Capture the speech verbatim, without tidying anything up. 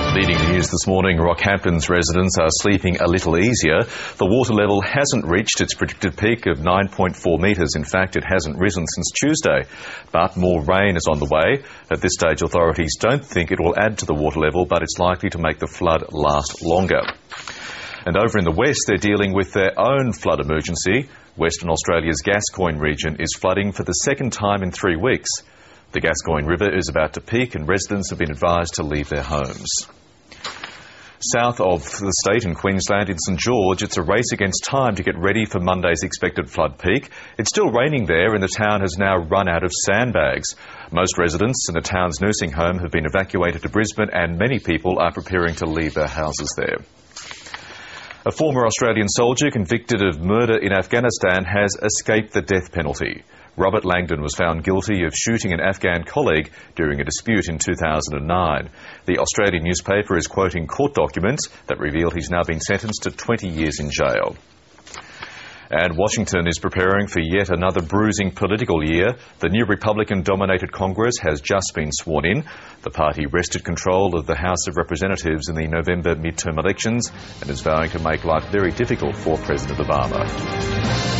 Leading the news this morning, Rockhampton's residents are sleeping a little easier. The water level hasn't reached its predicted peak of nine point four metres. In fact, it hasn't risen since Tuesday. But more rain is on the way. At this stage, authorities don't think it will add to the water level, but it's likely to make the flood last longer. And over in the west, they're dealing with their own flood emergency. Western Australia's Gascoyne region is flooding for the second time in three weeks. The Gascoyne River is about to peak and residents have been advised to leave their homes. South of the state in Queensland, in St George, it's a race against time to get ready for Monday's expected flood peak. It's still raining there and the town has now run out of sandbags. Most residents in the town's nursing home have been evacuated to Brisbane and many people are preparing to leave their houses there. A former Australian soldier convicted of murder in Afghanistan has escaped the death penalty. Robert Langdon was found guilty of shooting an Afghan colleague during a dispute in two thousand nine. The Australian newspaper is quoting court documents that reveal he's now been sentenced to twenty years in jail. And Washington is preparing for yet another bruising political year. The new Republican-dominated Congress has just been sworn in. The party wrested control of the House of Representatives in the November midterm elections and is vowing to make life very difficult for President Obama.